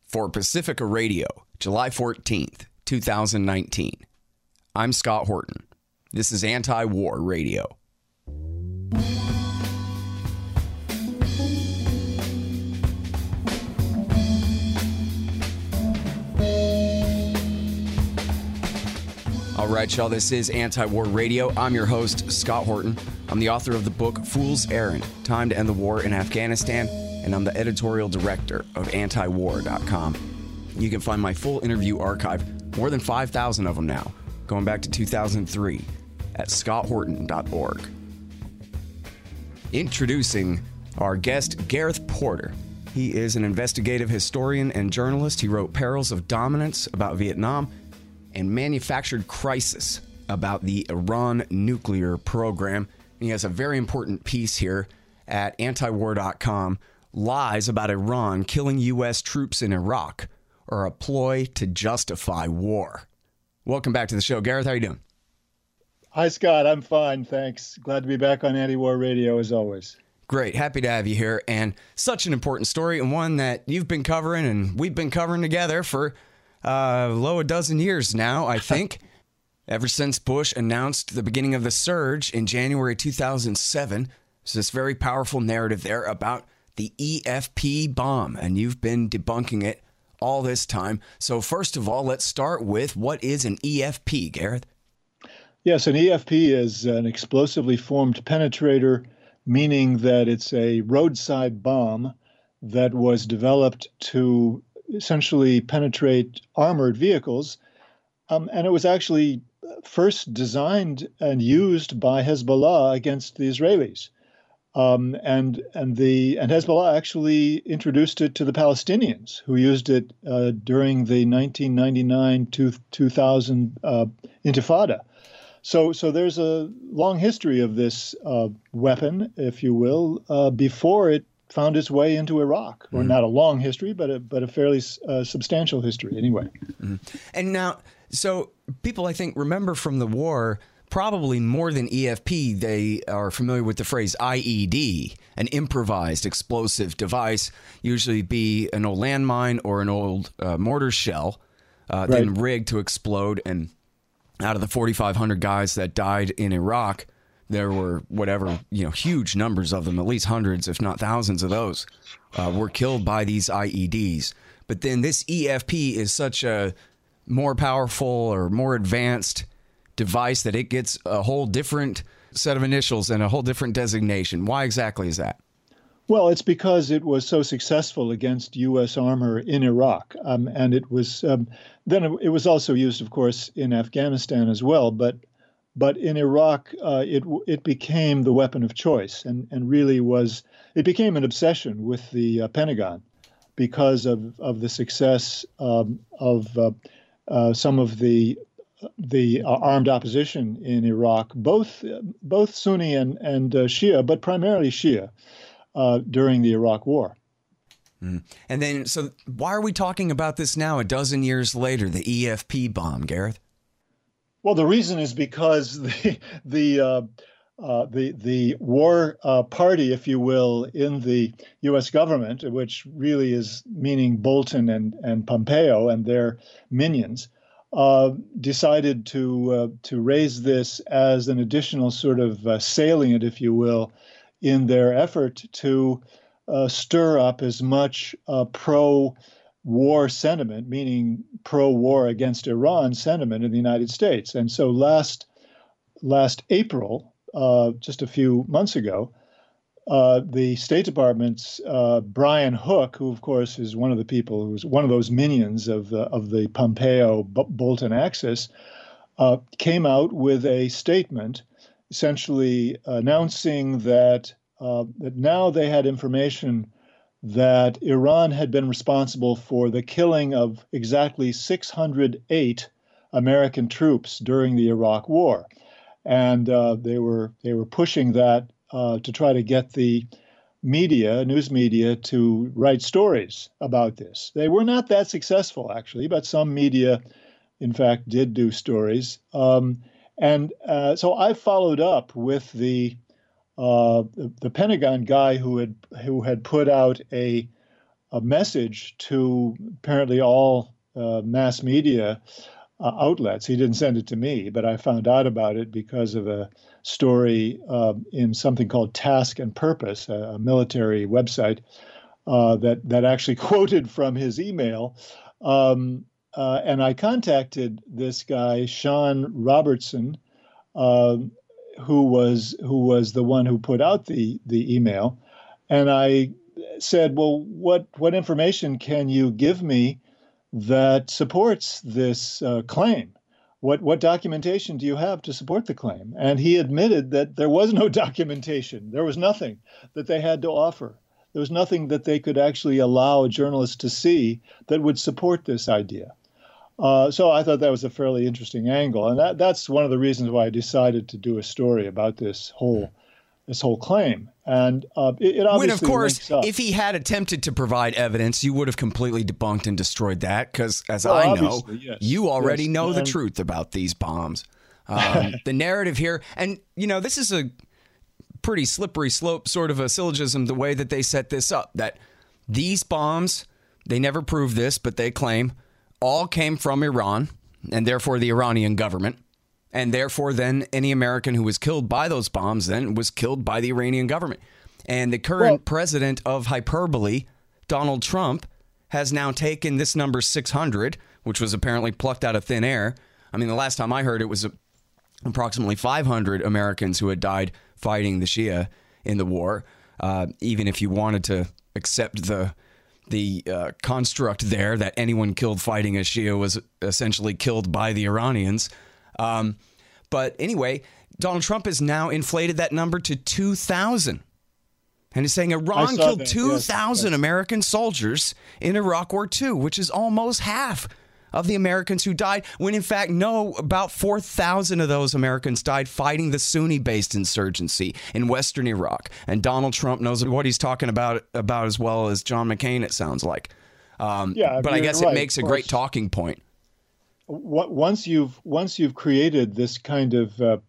for Pacifica Radio, July 14th, 2019. I'm Scott Horton. This is Anti-War Radio. All right, y'all, this is Anti-War Radio. I'm your host, Scott Horton. I'm the author of the book Fool's Errand, Time to End the War in Afghanistan, and I'm the editorial director of antiwar.com. You can find my full interview archive, more than 5,000 of them now, going back to 2003, at scotthorton.org. Introducing our guest, Gareth Porter. He is an investigative historian and journalist. He wrote Perils of Dominance about Vietnam and Manufactured Crisis about the Iran nuclear program. He has a very important piece here at antiwar.com, Lies about Iran killing U.S. troops in Iraq are a ploy to justify war. Welcome back to the show. Gareth, how are you doing? Hi, Scott. I'm fine, thanks. Glad to be back on Anti-War Radio, as always. Great. Happy to have you here. And such an important story, and one that you've been covering and we've been covering together for a dozen years now, I think. Ever since Bush announced the beginning of the surge in January 2007. There's this very powerful narrative there about the EFP bomb, and you've been debunking it all this time. So first of all, let's start with, what is an EFP, Gareth? Yes, an EFP is an explosively formed penetrator, meaning that it's a roadside bomb that was developed to essentially penetrate armored vehicles. And it was actually first designed and used by Hezbollah against the Israelis. And Hezbollah actually introduced it to the Palestinians, who used it during the 1999-2000 Intifada. So there's a long history of this weapon, if you will, before it found its way into Iraq. Or not a long history, but a fairly substantial history anyway. Mm-hmm. And now, so people, I think, remember from the war, probably more than EFP, they are familiar with the phrase IED, an improvised explosive device, usually be an old landmine or an old mortar shell, then rigged to explode. And out of the 4,500 guys that died in Iraq, there were huge numbers of them, at least hundreds, if not thousands of those, were killed by these IEDs. But then this EFP is such a more powerful or more advanced device that it gets a whole different set of initials and a whole different designation. Why exactly is that? Well, it's because it was so successful against U.S. armor in Iraq, and it was then it was also used, of course, in Afghanistan as well. But in Iraq, it became the weapon of choice, and really it became an obsession with the Pentagon because of the success of some of the armed opposition in Iraq, both Sunni and Shia, but primarily Shia, during the Iraq War. Mm. And then, so why are we talking about this now, a dozen years later, the EFP bomb, Gareth? Well, the reason is because the war party, if you will, in the U.S. government, which really is meaning Bolton and Pompeo and their minions, decided to raise this as an additional sort of salient, if you will, in their effort to stir up as much pro-war sentiment, meaning pro-war against Iran sentiment in the United States. And so last April, just a few months ago, the State Department's Brian Hook, who of course is one of the people who was one of those minions of the Pompeo-Bolton axis, came out with a statement essentially announcing that now they had information that Iran had been responsible for the killing of exactly 608 American troops during the Iraq War, and they were pushing that to try to get the news media, to write stories about this. They were not that successful, actually, but some media, in fact, did do stories. So I followed up with the Pentagon guy who had put out a a message to apparently all mass media outlets. He didn't send it to me, but I found out about it because of a story in something called Task and Purpose, a military website that actually quoted from his email. And I contacted this guy, Sean Robertson, who was the one who put out the email, and I said, "Well, what information can you give me that supports this claim? What documentation do you have to support the claim?" And he admitted that there was no documentation. There was nothing that they had to offer. There was nothing that they could actually allow a journalist to see that would support this idea. So I thought that was a fairly interesting angle, and that's one of the reasons why I decided to do a story about this whole claim. And it obviously, when of course, if he had attempted to provide evidence, you would have completely debunked and destroyed that, because as I know, yes, you already know the truth about these bombs. The narrative here, and this is a pretty slippery slope, sort of a syllogism, the way that they set this up, that these bombs, they never proved this, but they claim, all came from Iran, and therefore the Iranian government. And therefore, then any American who was killed by those bombs then was killed by the Iranian government. And the current president of hyperbole, Donald Trump, has now taken this number 600, which was apparently plucked out of thin air. I mean, the last time I heard it was approximately 500 Americans who had died fighting the Shia in the war. Even if you wanted to accept the construct there that anyone killed fighting a Shia was essentially killed by the Iranians. But anyway, Donald Trump has now inflated that number to 2,000. And he's saying Iran killed 2,000 American soldiers in Iraq War II, which is almost half of the Americans who died, when in fact, no, about 4,000 of those Americans died fighting the Sunni-based insurgency in Western Iraq. And Donald Trump knows what he's talking about as well as John McCain, it sounds like. But I guess it makes a great talking point. Once you've created this kind of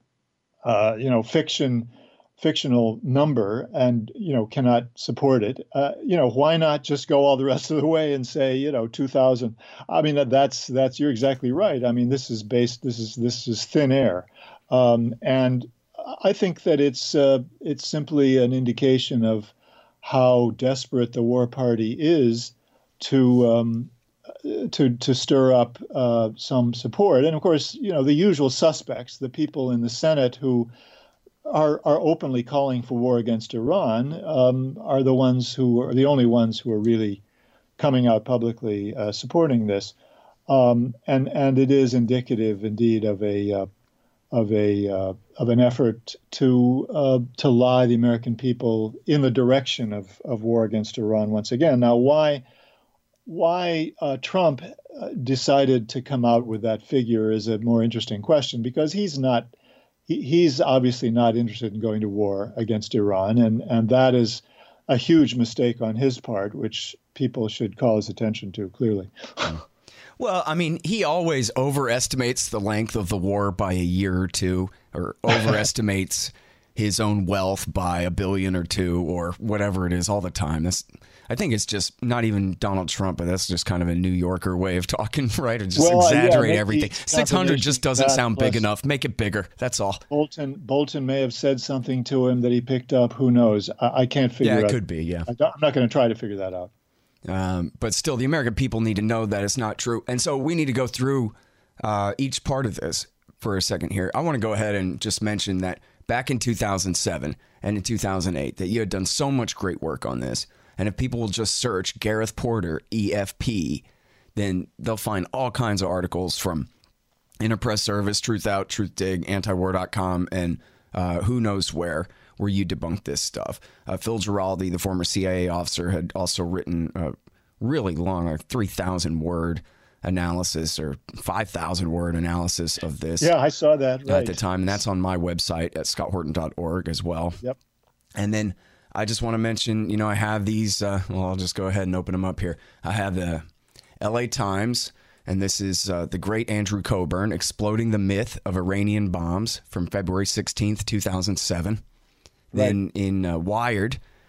fictional number and cannot support it, why not just go all the rest of the way and say 2,000? I mean, that's you're exactly right. I mean, this is thin air, and I think that it's simply an indication of how desperate the war party is to stir up some support. And of course, the usual suspects, the people in the Senate who are openly calling for war against Iran, are the only ones who are really coming out publicly supporting this. And it is indicative indeed of an effort to lie the American people in the direction of war against Iran once again. Now, why Trump decided to come out with that figure is a more interesting question, because he's obviously not interested in going to war against Iran, and that is a huge mistake on his part, which people should call his attention to, clearly. Well, I mean, he always overestimates the length of the war by a year or two, or overestimates his own wealth by $1 billion or $2 billion or whatever it is all the time. I think it's just not even Donald Trump, but that's just kind of a New Yorker way of talking, right? Or just exaggerate everything. 600 just doesn't sound big enough. Make it bigger. That's all. Bolton may have said something to him that he picked up. Who knows? I can't figure out. Yeah, it could be, yeah. I'm not going to try to figure that out. But still, the American people need to know that it's not true. And so we need to go through each part of this for a second here. I want to go ahead and just mention that back in 2007 and in 2008, that you had done so much great work on this. And if people will just search Gareth Porter, EFP, then they'll find all kinds of articles from Interpress Service, Truth Out, Truth Dig, Antiwar.com, and who knows where you debunked this stuff. Phil Giraldi, the former CIA officer, had also written a really long, 3,000-word analysis or 5,000-word analysis of this. Yeah, I saw that right at the time, and that's on my website at scotthorton.org as well. Yep. And then I just want to mention, I have these, I'll just go ahead and open them up here. I have the LA Times, and this is the great Andrew Coburn, Exploding the Myth of Iranian Bombs from February 16th, 2007. Right. Then in Wired,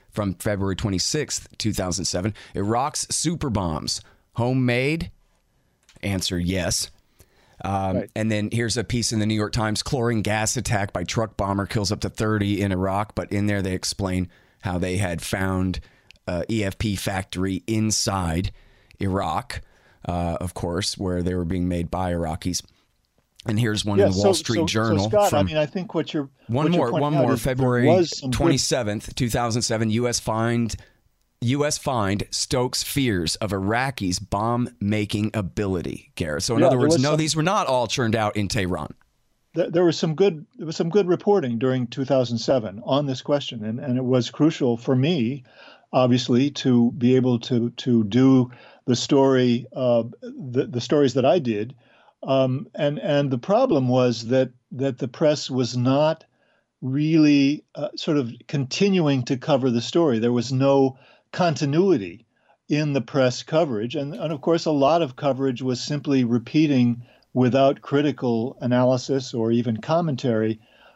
from February 26th, 2007. Iraq's super bombs, homemade? Answer, yes. Right. And then here's a piece in the New York Times. Chlorine gas attack by truck bomber kills up to 30 in Iraq. But in there, they explain how they had found EFP factory inside Iraq, of course, where they were being made by Iraqis. And here's one in the Wall Street Journal. So Scott, I mean, I think what you're one more. February 27th, 2007. U.S. fined Stokes' fears of Iraqis' bomb-making ability. Garrett. So in other words, no, these were not all churned out in Tehran. There was some good reporting during 2007 on this question, and it was crucial for me, obviously, to be able to do the story, the stories that I did. And the problem was that the press was not really sort of continuing to cover the story. There was no continuity in the press coverage. And of course, a lot of coverage was simply repeating without critical analysis or even commentary,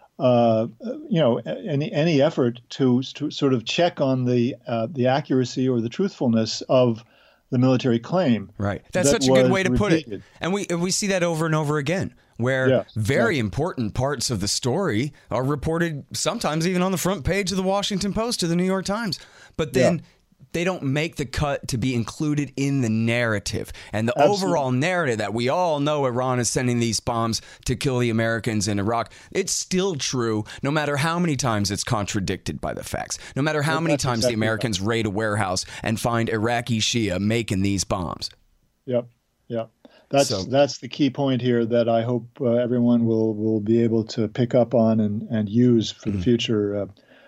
any effort to sort of check on the accuracy or the truthfulness of the military claim. Right. That's such a good way to put it. And we see that over and over again, where very important parts of the story are reported sometimes even on the front page of the Washington Post or the New York Times. But then they don't make the cut to be included in the narrative. And the overall narrative that we all know Iran is sending these bombs to kill the Americans in Iraq, it's still true, no matter how many times it's contradicted by the facts, no matter how many times the Americans raid a warehouse and find Iraqi Shia making these bombs. Yep. That's the key point here that I hope everyone will be able to pick up on and use for the future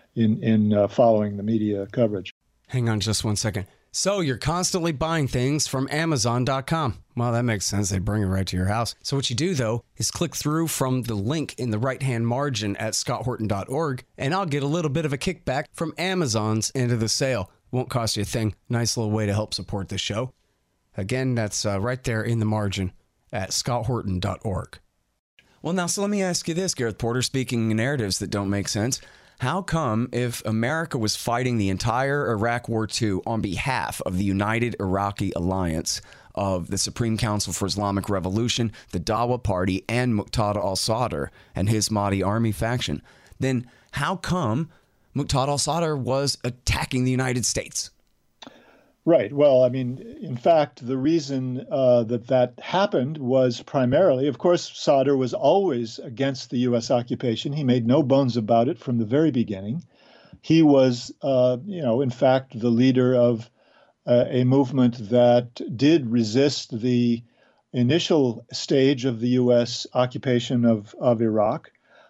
in following the media coverage. Hang on just one second. So you're constantly buying things from Amazon.com. Well, that makes sense. They bring it right to your house. So what you do, though, is click through from the link in the right-hand margin at scotthorton.org, and I'll get a little bit of a kickback from Amazon's end of the sale. Won't cost you a thing. Nice little way to help support the show. Again, that's right there in the margin at scotthorton.org. Well, now, so let me ask you this, Gareth Porter, speaking in narratives that don't make sense. How come, if America was fighting the entire Iraq War II on behalf of the United Iraqi Alliance of the Supreme Council for Islamic Revolution, the Dawa Party, and Muqtada al-Sadr and his Mahdi army faction, then how come Muqtada al-Sadr was attacking the United States? Right. Well, I mean, in fact, the reason that happened was primarily, of course, Sadr was always against the U.S. occupation. He made no bones about it from the very beginning. He was, in fact, the leader of a movement that did resist the initial stage of the U.S. occupation of Iraq.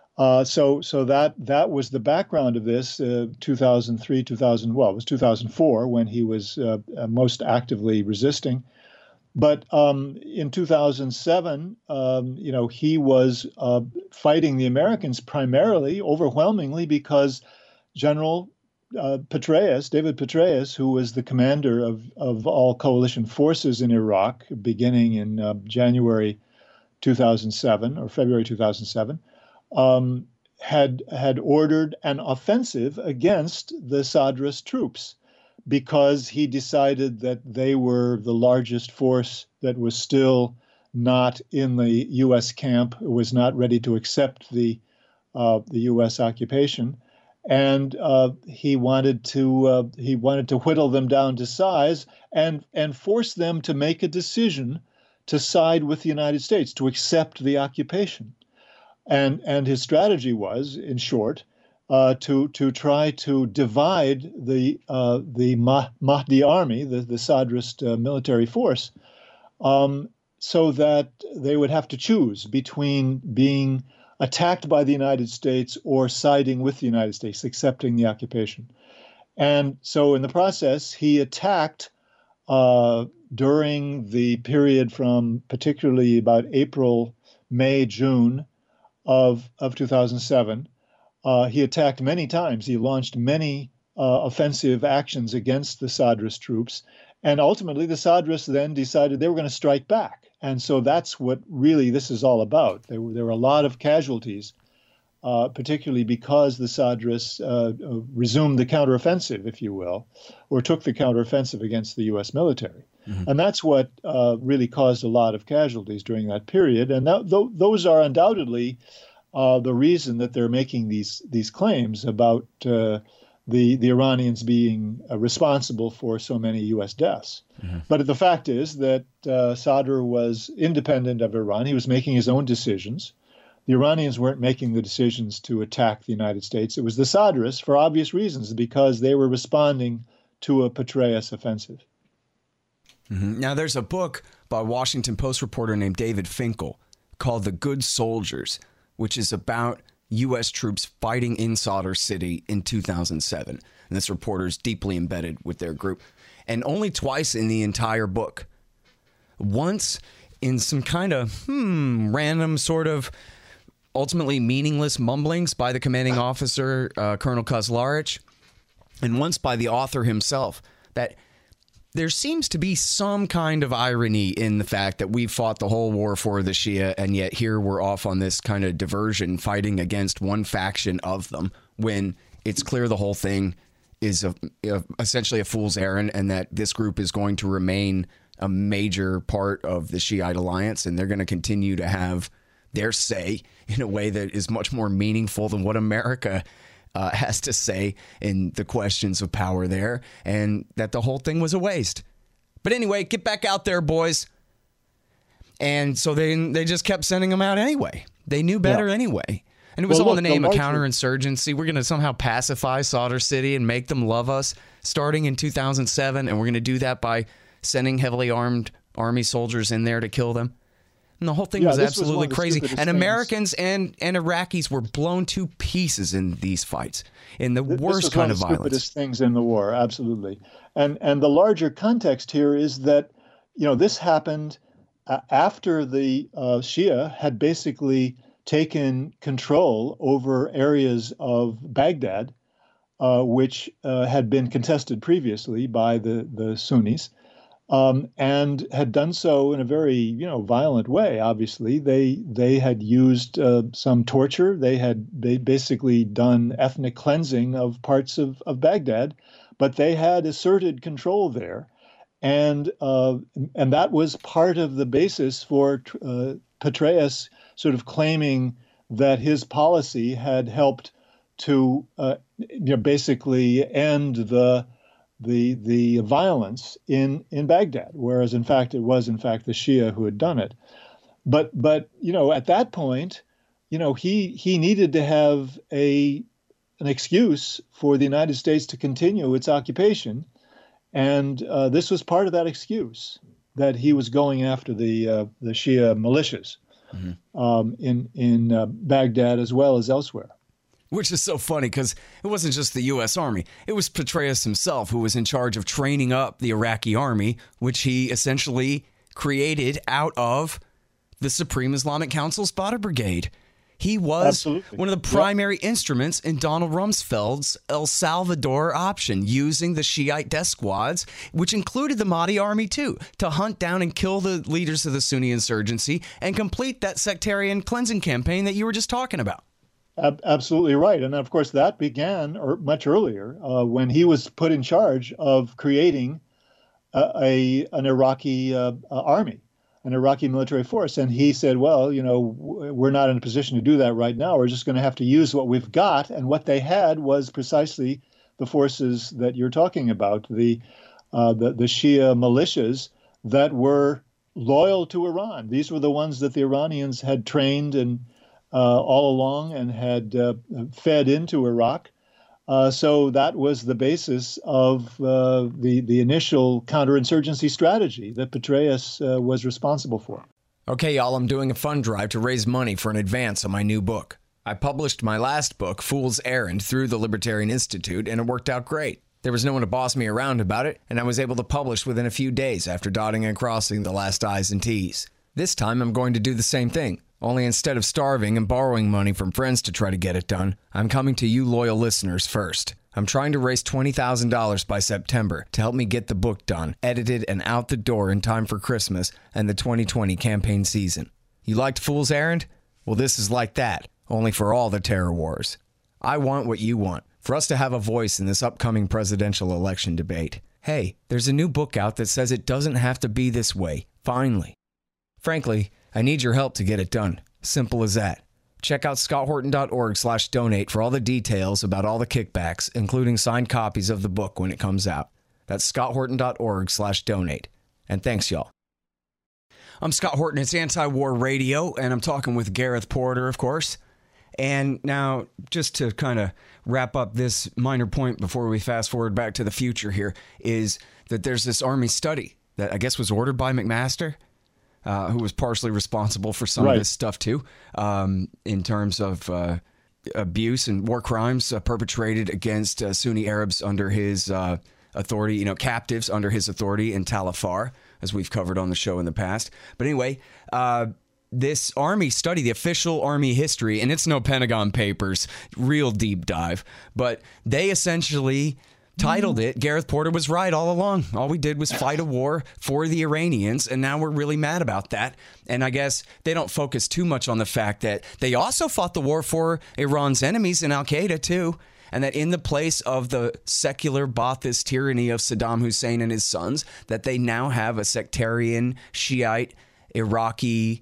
So that was the background of this. 2003, it was 2004 when he was most actively resisting. But in 2007, he was fighting the Americans primarily, overwhelmingly, because General David Petraeus, who was the commander of all coalition forces in Iraq, beginning in January 2007 or February 2007. Had ordered an offensive against the Sadrist troops because he decided that they were the largest force that was still not in the U.S. camp, was not ready to accept the U.S. occupation, and he wanted to whittle them down to size and force them to make a decision to side with the United States, to accept the occupation. And his strategy was, in short, to try to divide the Mahdi army, the Sadrist military force, so that they would have to choose between being attacked by the United States or siding with the United States, accepting the occupation. And so in the process, he attacked during the period from particularly about April, May, June, of 2007, he attacked many times. He launched many offensive actions against the Sadrist troops. And ultimately, the Sadrists then decided they were going to strike back. And so that's what really this is all about. There were a lot of casualties particularly because the Sadrists resumed the counteroffensive, if you will, or took the counteroffensive against the U.S. military. Mm-hmm. And that's what really caused a lot of casualties during that period. And those are undoubtedly the reason that they're making these claims about the Iranians being responsible for so many U.S. deaths. Mm-hmm. But the fact is that Sadr was independent of Iran. He was making his own decisions. The Iranians weren't making the decisions to attack the United States. It was the Sadrists, for obvious reasons, because they were responding to a Petraeus offensive. Mm-hmm. Now, there's a book by a Washington Post reporter named David Finkel called The Good Soldiers, which is about U.S. troops fighting in Sadr City in 2007. And this reporter is deeply embedded with their group. And only twice in the entire book, once in some kind of random sort of ultimately meaningless mumblings by the commanding officer, Colonel Kozlarich, and once by the author himself, that there seems to be some kind of irony in the fact that we've fought the whole war for the Shia, and yet here we're off on this kind of diversion fighting against one faction of them when it's clear the whole thing is essentially a fool's errand and that this group is going to remain a major part of the Shiite alliance, and they're going to continue to have their say in a way that is much more meaningful than what America has to say in the questions of power there, and that the whole thing was a waste. But anyway, get back out there, boys. And so they just kept sending them out anyway. They knew better anyway. And it was all in the name of counterinsurgency. We're going to somehow pacify Sadr City and make them love us starting in 2007, and we're going to do that by sending heavily armed army soldiers in there to kill them. And the whole thing was absolutely crazy. And Americans and Iraqis were blown to pieces in these fights, in the worst kind of violence. This was one of the stupidest things in the war, absolutely. And the larger context here is that, this happened after the Shia had basically taken control over areas of Baghdad, which had been contested previously by the Sunnis. And had done so in a very, violent way. Obviously, they had used some torture. They basically done ethnic cleansing of parts of Baghdad, but they had asserted control there, and that was part of the basis for Petraeus sort of claiming that his policy had helped to basically end the violence in Baghdad, whereas in fact it was the Shia who had done it. But at that point, he needed to have an excuse for the United States to continue its occupation, and this was part of that excuse, that he was going after the Shia militias in Baghdad as well as elsewhere. Which is so funny because it wasn't just the U.S. Army. It was Petraeus himself who was in charge of training up the Iraqi army, which he essentially created out of the Supreme Islamic Council's Badr Brigade. He was one of the primary instruments in Donald Rumsfeld's El Salvador option, using the Shiite death squads, which included the Mahdi army too, to hunt down and kill the leaders of the Sunni insurgency and complete that sectarian cleansing campaign that you were just talking about. Absolutely right. And of course, that began much earlier when he was put in charge of creating an Iraqi army, an Iraqi military force. And he said, well, we're not in a position to do that right now. We're just going to have to use what we've got. And what they had was precisely the forces that you're talking about, the Shia militias that were loyal to Iran. These were the ones that the Iranians had trained and all along and had fed into Iraq. So that was the basis of the initial counterinsurgency strategy that Petraeus was responsible for. Okay, y'all, I'm doing a fund drive to raise money for an advance on my new book. I published my last book, Fool's Errand, through the Libertarian Institute, and it worked out great. There was no one to boss me around about it, and I was able to publish within a few days after dotting and crossing the last I's and T's. This time, I'm going to do the same thing. Only instead of starving and borrowing money from friends to try to get it done, I'm coming to you loyal listeners first. I'm trying to raise $20,000 by September to help me get the book done, edited, and out the door in time for Christmas and the 2020 campaign season. You liked Fool's Errand? Well, this is like that, only for all the terror wars. I want what you want, for us to have a voice in this upcoming presidential election debate. Hey, there's a new book out that says it doesn't have to be this way, finally. Frankly, I need your help to get it done. Simple as that. Check out scotthorton.org/donate for all the details about all the kickbacks, including signed copies of the book when it comes out. That's scotthorton.org/donate. And thanks, y'all. I'm Scott Horton. It's Anti-War Radio, and I'm talking with Gareth Porter, of course. And now, just to kind of wrap up this minor point before we fast forward back to the future here, is that there's this Army study that I guess was ordered by McMaster, who was partially responsible for some of this stuff too, in terms of abuse and war crimes perpetrated against Sunni Arabs under his authority, captives under his authority in Tal Afar, as we've covered on the show in the past. But anyway, this Army study, the official Army history, and it's no Pentagon Papers, real deep dive, but they essentially titled it, Gareth Porter was right all along. All we did was fight a war for the Iranians, and now we're really mad about that. And I guess they don't focus too much on the fact that they also fought the war for Iran's enemies in Al-Qaeda too, and that in the place of the secular Ba'athist tyranny of Saddam Hussein and his sons, that they now have a sectarian Shiite Iraqi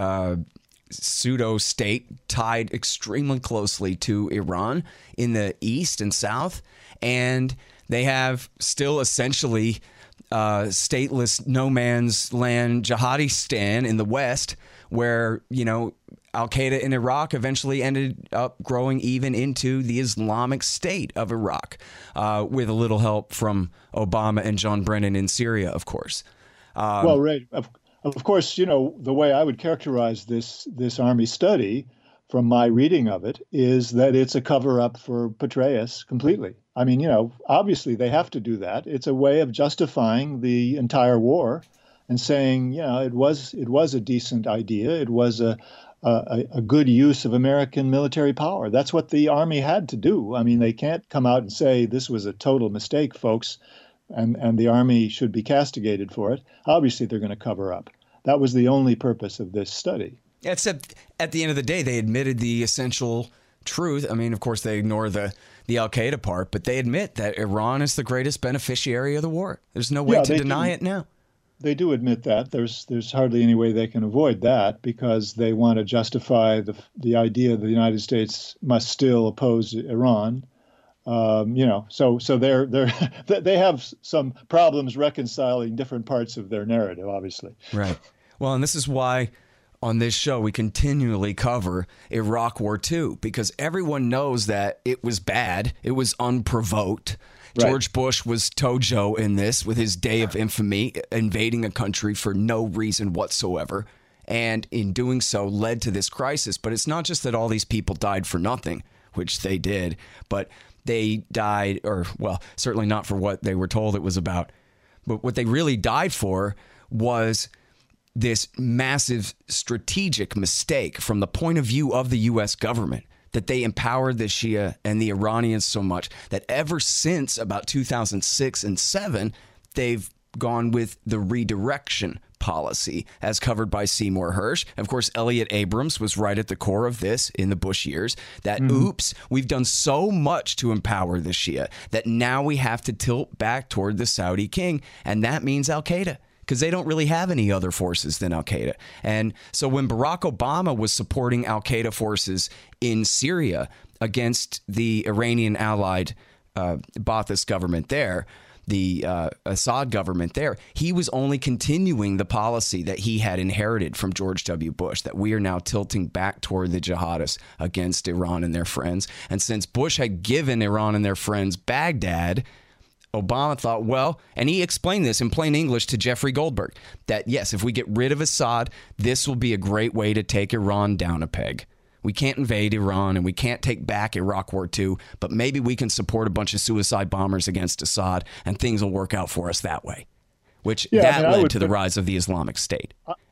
pseudo-state tied extremely closely to Iran in the east and south. And they have still essentially stateless no man's land jihadistan in the west, where, Al-Qaeda in Iraq eventually ended up growing even into the Islamic State of Iraq, with a little help from Obama and John Brennan in Syria, of course. Well, right. Of course, the way I would characterize this Army study from my reading of it is that it's a cover-up for Petraeus completely. I mean, obviously they have to do that. It's a way of justifying the entire war and saying, it was a decent idea. It was a good use of American military power. That's what the Army had to do. I mean, they can't come out and say this was a total mistake, folks, and the Army should be castigated for it. Obviously, they're going to cover up. That was the only purpose of this study. Except at the end of the day, they admitted the essential truth. I mean, of course, they ignore the Al-Qaeda part, but they admit that Iran is the greatest beneficiary of the war. There's no way to deny it now. They do admit that. There's hardly any way they can avoid that, because they want to justify the idea that the United States must still oppose Iran. So they have some problems reconciling different parts of their narrative, obviously. Right. Well, and this is why on this show we continually cover Iraq War II, because everyone knows that it was bad. It was unprovoked. Right. George Bush was Tojo in this with his day of infamy, invading a country for no reason whatsoever. And in doing so led to this crisis. But it's not just that all these people died for nothing, which they did, but they died, or, well, certainly not for what they were told it was about. But what they really died for was this massive strategic mistake from the point of view of the U.S. government, that they empowered the Shia and the Iranians so much that ever since about 2006 and 2007, they've gone with the redirection policy as covered by Seymour Hersh. Of course, Elliott Abrams was right at the core of this in the Bush years, that, oops, we've done so much to empower the Shia that now we have to tilt back toward the Saudi king. And that means Al-Qaeda, because they don't really have any other forces than Al-Qaeda. And so when Barack Obama was supporting Al-Qaeda forces in Syria against the Iranian allied Ba'athist government there, the Assad government there, he was only continuing the policy that he had inherited from George W. Bush, that we are now tilting back toward the jihadists against Iran and their friends. And since Bush had given Iran and their friends Baghdad, Obama thought, well, and he explained this in plain English to Jeffrey Goldberg, that yes, if we get rid of Assad, this will be a great way to take Iran down a peg. We can't invade Iran and we can't take back Iraq War II, but maybe we can support a bunch of suicide bombers against Assad and things will work out for us that way, which led to the rise of the Islamic State.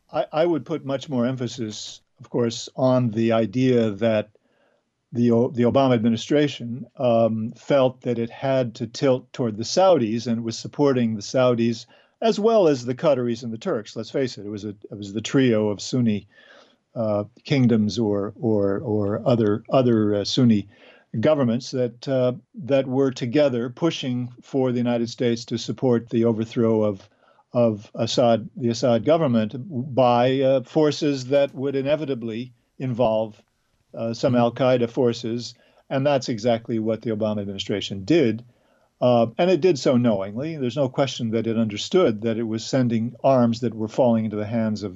I would put much more emphasis, of course, on the idea that the Obama administration felt that it had to tilt toward the Saudis and was supporting the Saudis as well as the Qataris and the Turks. Let's face it, it was the trio of Sunni kingdoms or other Sunni governments that were together pushing for the United States to support the overthrow of the Assad government by forces that would inevitably involve some Al Qaeda forces, and that's exactly what the Obama administration did. And it did so knowingly. There's no question that it understood that it was sending arms that were falling into the hands of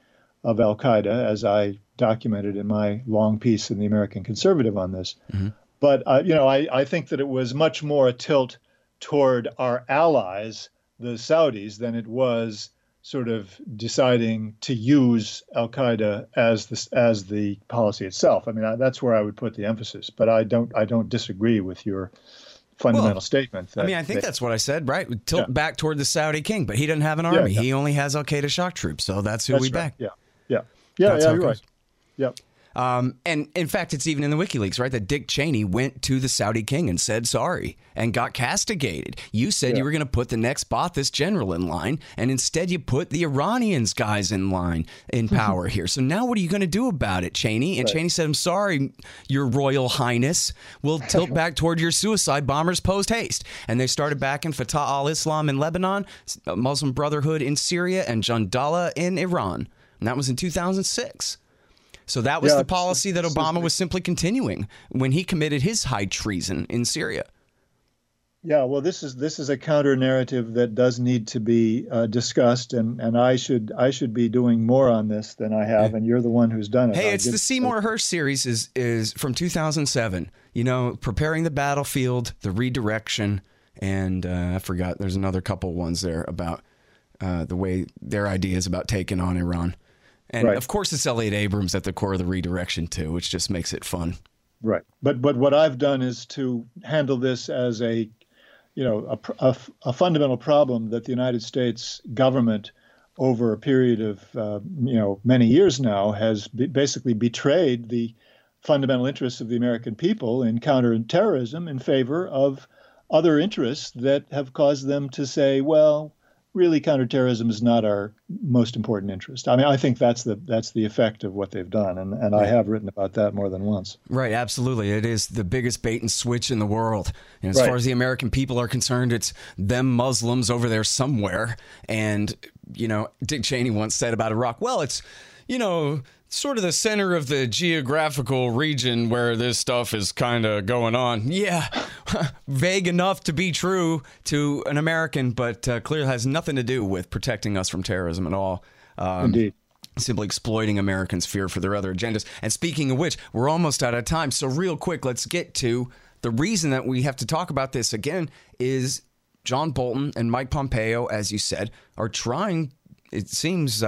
Al Qaeda, as I documented in my long piece in the American Conservative on this. Mm-hmm. But I think that it was much more a tilt toward our allies, the Saudis, than it was sort of deciding to use Al Qaeda as the policy itself. I mean, that's where I would put the emphasis. But I don't disagree with your fundamental statement. I think that's what I said, right? We tilt back toward the Saudi king, but he doesn't have an army. Yeah. He only has Al Qaeda shock troops, so that's who we back. Yeah, you're right. Yep. And in fact, it's even in the WikiLeaks, right? That Dick Cheney went to the Saudi king and said sorry and got castigated. You said you were going to put the next Ba'athist general in line, and instead you put the Iranians guys in line in power here. So now what are you going to do about it, Cheney? And Cheney said, I'm sorry, Your Royal Highness. We'll tilt back toward your suicide bombers post haste. And they started backing Fatah al-Islam in Lebanon, Muslim Brotherhood in Syria, and Jandallah in Iran. And that was in 2006. So that was the policy that Obama was simply continuing when he committed his high treason in Syria. Yeah, well, this is a counter narrative that does need to be discussed, and I should be doing more on this than I have, and you're the one who's done it. Hey, it's the Seymour Hersh series is from 2007. Preparing the battlefield, the redirection, and I forgot. There's another couple ones there about the way their ideas about taking on Iran. And of course, it's Elliot Abrams at the core of the redirection too, which just makes it fun. Right, but what I've done is to handle this as a fundamental problem that the United States government, over a period of many years now, has basically betrayed the fundamental interests of the American people in counterterrorism in favor of other interests that have caused them to say, well, really, counterterrorism is not our most important interest. I mean, I think that's the effect of what they've done, and I have written about that more than once. Right, absolutely. It is the biggest bait and switch in the world. And as far as the American people are concerned, it's them Muslims over there somewhere. And, Dick Cheney once said about Iraq, well, it's, sort of the center of the geographical region where this stuff is kind of going on. Yeah, vague enough to be true to an American, but clearly has nothing to do with protecting us from terrorism at all. Indeed. Simply exploiting Americans' fear for their other agendas. And speaking of which, we're almost out of time. So real quick, let's get to the reason that we have to talk about this again is John Bolton and Mike Pompeo, as you said, are trying, it seems,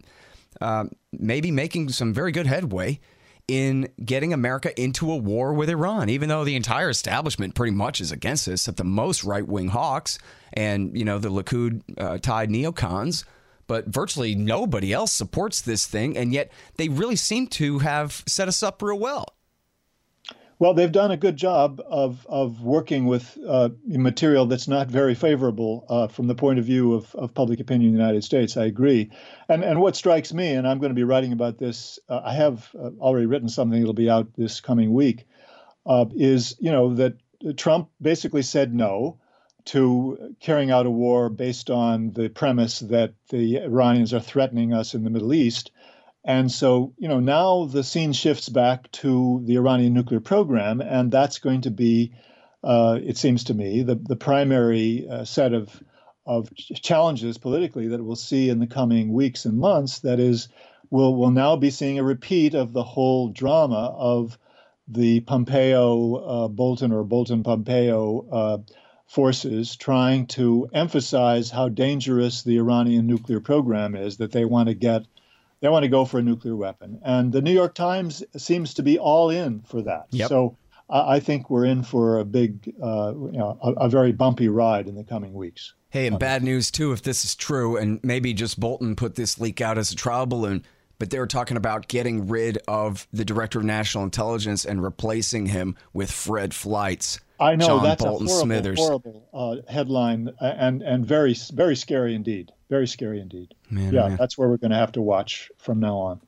maybe making some very good headway in getting America into a war with Iran, even though the entire establishment pretty much is against this, except the most right-wing hawks and, the Likud-tied neocons. But virtually nobody else supports this thing, and yet they really seem to have set us up real well. Well, they've done a good job of working with material that's not very favorable from the point of view of public opinion in the United States. I agree. And what strikes me, and I'm going to be writing about this, I have already written something that'll be out this coming week, is, that Trump basically said no to carrying out a war based on the premise that the Iranians are threatening us in the Middle East. And so, now the scene shifts back to the Iranian nuclear program, and that's going to be, it seems to me, the primary set of challenges politically that we'll see in the coming weeks and months. That is, we'll now be seeing a repeat of the whole drama of the Pompeo-Bolton or Bolton-Pompeo forces trying to emphasize how dangerous the Iranian nuclear program is, that they want to go for a nuclear weapon. And the New York Times seems to be all in for that. Yep. So I think we're in for a big, a very bumpy ride in the coming weeks. Hey, and bad news, too, if this is true, and maybe just Bolton put this leak out as a trial balloon, but they were talking about getting rid of the Director of National Intelligence and replacing him with Fred Fleitz. I know, John that's Bolton a horrible headline, and very, very scary indeed. Very scary indeed. Man. That's where we're going to have to watch from now on.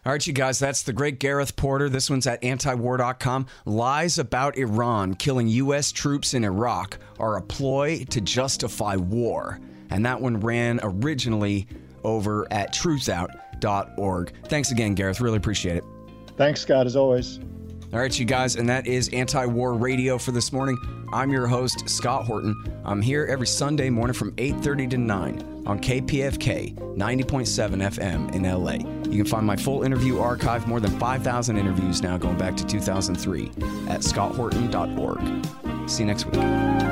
All right, you guys, that's the great Gareth Porter. This one's at antiwar.com. Lies about Iran killing U.S. troops in Iraq are a ploy to justify war. And that one ran originally over at truthout.org. Thanks again, Gareth. Really appreciate it. Thanks, Scott, as always. All right, you guys, and that is Anti-War Radio for this morning. I'm your host, Scott Horton. I'm here every Sunday morning from 8:30 to 9 on KPFK 90.7 FM in LA. You can find my full interview archive, more than 5,000 interviews now going back to 2003 at scotthorton.org. See you next week.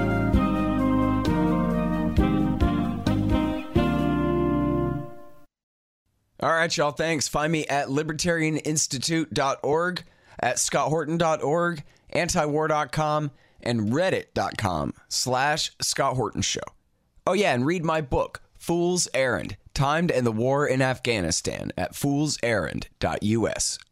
All right, y'all, thanks. Find me at libertarianinstitute.org, at scotthorton.org, antiwar.com, and reddit.com/Scott Horton Show. Oh, yeah, and read my book, Fool's Errand, Time to End the War in Afghanistan, at foolserrand.us.